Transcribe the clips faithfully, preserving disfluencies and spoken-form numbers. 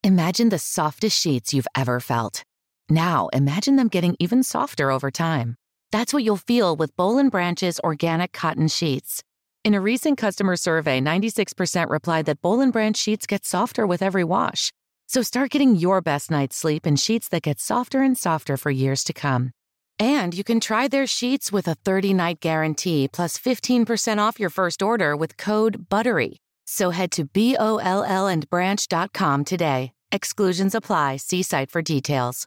Imagine the softest sheets you've ever felt. Now, imagine them getting even softer over time. That's what you'll feel with Boll and Branch's organic cotton sheets. In a recent customer survey, ninety-six percent replied that Boll and Branch sheets get softer with every wash. So start getting your best night's sleep in sheets that get softer and softer for years to come. And you can try their sheets with a thirty-night guarantee plus fifteen percent off your first order with code BUTTERY. So head to B O L L and branch dot com today. Exclusions apply. See site for details.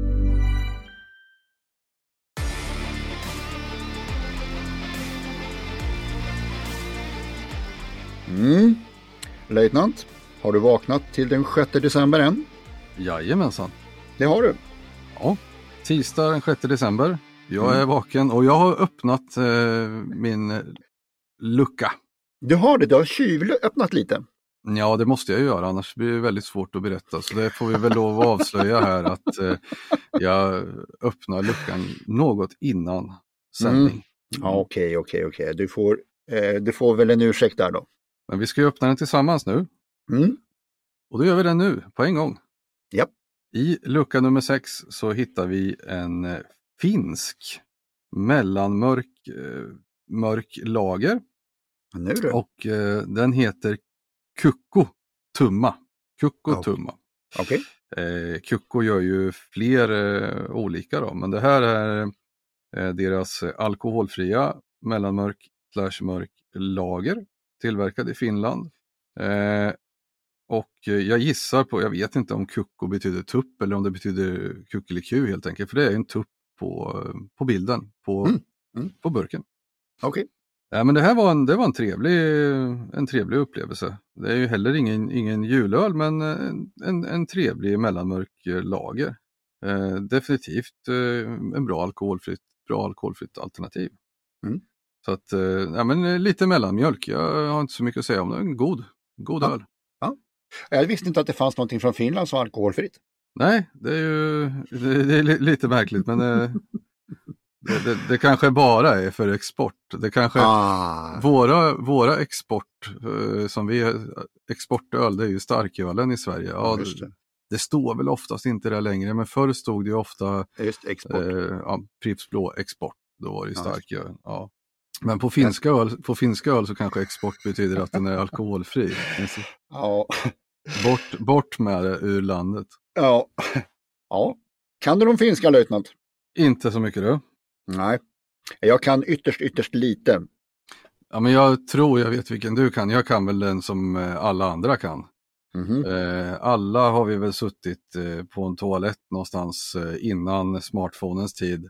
Mm. Löjtnant, har du vaknat till den sjätte december än? Jajamensan. Det har du? Ja, tisdag den sjätte december. Jag mm. är vaken och jag har öppnat eh, min lucka. Du har det, du har tjuvöppnat lite. Ja, det måste jag göra, annars blir det väldigt svårt att berätta. Så det får vi väl lov att avslöja här att eh, jag öppnar luckan något innan sändning. Mm. Ja, okej, okej, okej. Du får, eh, du får väl en ursäkt där då. Men vi ska ju öppna den tillsammans nu. Mm. Och då gör vi den nu, på en gång. Ja. I lucka nummer sex så hittar vi en eh, finsk mellanmörk eh, mörk lager. Nu då? Och eh, den heter Kukko Tumma. Kukko Ja. Tumma. Okej. Eh, Kukko gör ju fler eh, olika då, men det här är eh, deras alkoholfria mellanmörk slash mörk lager, tillverkad i Finland. Eh, och jag gissar på, jag vet inte om Kukko betyder tupp eller om det betyder kuckeliku helt enkelt, för det är en tupp på, på bilden, på, Mm. Mm. på burken. Okej. Ja, men det här var en, det var en, trevlig, en trevlig upplevelse. Det är ju heller ingen, ingen julöl, men en, en trevlig mellanmörk lager. Eh, definitivt eh, en bra alkoholfritt, bra alkoholfritt alternativ. Mm. Så att, eh, ja, men lite mellanmjölk. Jag har inte så mycket att säga om det. En god, god Ja. öl. Ja. Jag visste inte att det fanns någonting från Finland som var alkoholfritt. Nej, det är ju det, det är lite märkligt, men eh, det, det, det kanske bara är för export. Det kanske Ah. våra, våra export eh, som vi exportöl, det är ju starkölen i Sverige. Ja, Just det. det, det står väl oftast inte där längre, men förr stod det ju ofta Just export. eh, ja, Pripps blå export. Då var det ju Ja. starköl. Ja. Men på finska öl, på finska öl så kanske export betyder att den är alkoholfri. Ja. Bort, bort med det ur landet. Ja. Ja. Kan du de finska, löjtnant? Inte så mycket då. Nej. Jag kan ytterst, ytterst lite. Ja, men jag tror jag vet vilken du kan. Jag kan väl den som alla andra kan. Mhm. Eh, alla har vi väl suttit eh, på en toalett någonstans eh, innan smartphonens tid.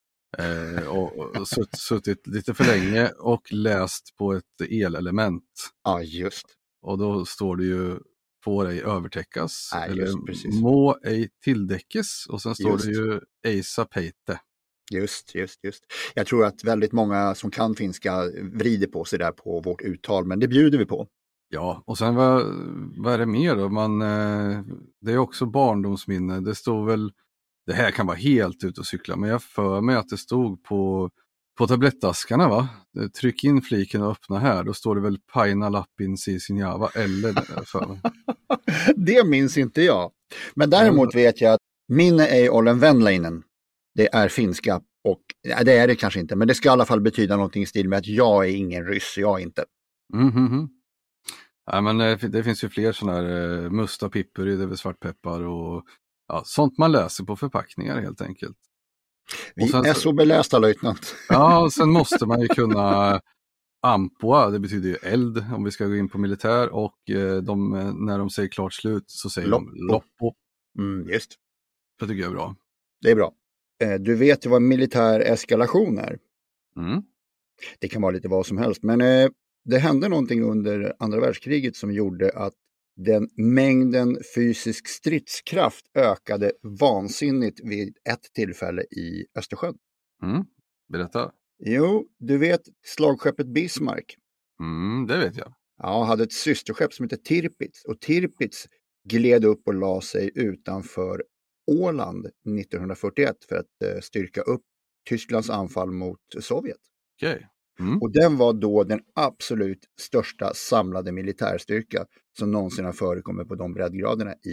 Eh, och, och sutt, suttit lite för länge och läst på ett elelement. Ja, just. Och då står det ju får ej övertäckas. Nej, eller just precis. må ej tilldäckes. Och sen står Just. det ju eisa peite. Just, just, just. Jag tror att väldigt många som kan finska vrider på sig där på vårt uttal, men det bjuder vi på. Ja, och sen vad, vad är det mer då? Man, eh, det är också barndomsminne. Det stod väl, det här kan vara helt ut och cykla, men jag för mig att det stod på, på tablettaskarna, va? Tryck in fliken och öppna här, då står det väl Paina Lappin Sisinjava eller för mig. Det minns inte jag. Men däremot vet jag att minne ei olen vänläinen. Det är finska och ja, det är det kanske inte, men det ska i alla fall betyda någonting i stil med att jag är ingen ryss, jag är inte. Mm, mm, mm. Ja, men det, det finns ju fler sådana här eh, musta pippuri, det är väl svartpeppar och ja, sånt man läser på förpackningar helt enkelt. Vi sen, är så belästa, löjtnant. Ja, och sen måste man ju kunna ampua, det betyder ju eld om vi ska gå in på militär, och eh, de, när de säger klart slut så säger Loppo. de loppo. Mm, just. Det tycker jag är bra. Det är bra. Eh, Du vet ju vad militär eskalation är. Mm. Det kan vara lite vad som helst, men eh, det hände någonting under andra världskriget som gjorde att den mängden fysisk stridskraft ökade vansinnigt vid ett tillfälle i Östersjön. Mm. Berätta. Jo, du vet slagskeppet Bismarck. Mm, det vet jag. Ja, hade ett systerskepp som heter Tirpitz. Och Tirpitz gled upp och la sig utanför Åland nittonhundrafyrtioett för att eh, styrka upp Tysklands anfall mot Sovjet. Okej. Mm. Och den var då den absolut största samlade militärstyrka som någonsin har förekommit på de breddgraderna i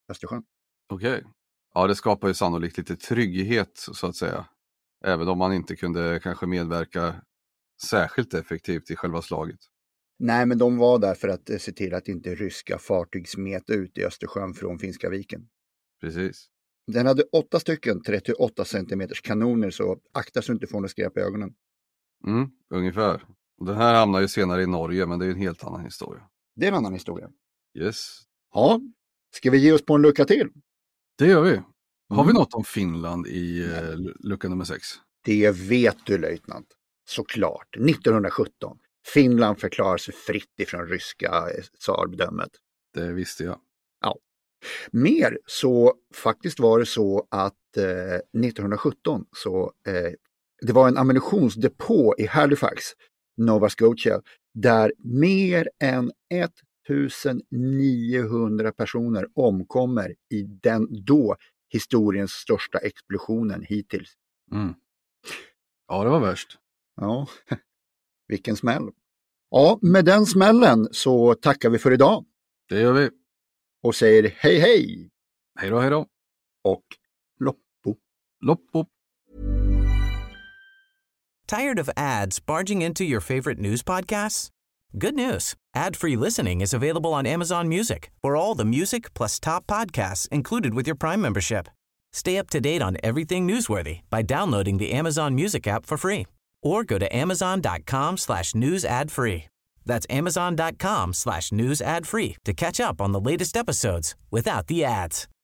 Östersjön. Okej. Okay. Ja, det skapar ju sannolikt lite trygghet så att säga. Även om man inte kunde kanske medverka särskilt effektivt i själva slaget. Nej, men de var där för att se till att inte ryska fartyg smet ut i Östersjön från Finska viken. Precis. Den hade åtta stycken trettioåtta centimeters kanoner, så akta så inte får något skräp i ögonen. Mm, ungefär. Och den här hamnar ju senare i Norge, men det är en helt annan historia. Det är en annan historia. Yes. Ja, ska vi ge oss på en lucka till? Det gör vi. Har Mm. vi något om Finland i eh, lucka nummer sex? Det vet du, löjtnant. Såklart. nittonhundrasjutton. Finland förklarar sig fritt ifrån ryska tsardömet. Det visste jag. Ja. Mer så faktiskt var det så att eh, nittonhundrasjutton så eh, det var en ammunitionsdepå i Halifax, Nova Scotia, där mer än nittonhundra personer omkommer i den då historiens största explosionen hittills. Mm. Ja, det var värst. Ja, vilken smäll. Ja, med den smällen så tackar vi för idag. Det gör vi. Och säger hej hej. Hej då, hej då. Och loppo. Loppo. Tired of ads barging into your favorite news podcasts? Good news. Ad-free listening is available on Amazon Music for all the music plus top podcasts included with your Prime membership. Stay up to date on everything newsworthy by downloading the Amazon Music app for free or go to amazon.com slash news ad free. That's amazon.com slash news ad free to catch up on the latest episodes without the ads.